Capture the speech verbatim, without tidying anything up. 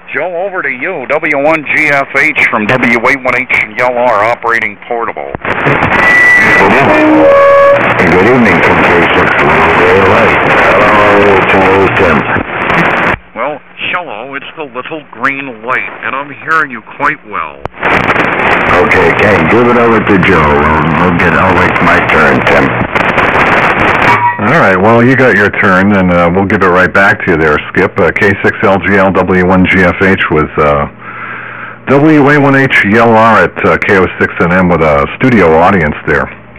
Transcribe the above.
Joe, over to you. W one G F H from W A one H L R operating portable. Good evening from K six Very Light. Hello to Tim. Well, hello, it's the little green light, and I'm hearing you quite well. Okay, Ken, give it over to Joe. We'll, we'll get, I'll wait for my turn, Tim. All right, well, you got your turn, and uh, we'll give it right back to you there, Skip. Uh, K six L G L W one G F H with uh, W A one H L R at uh, K O six N M with a studio audience there.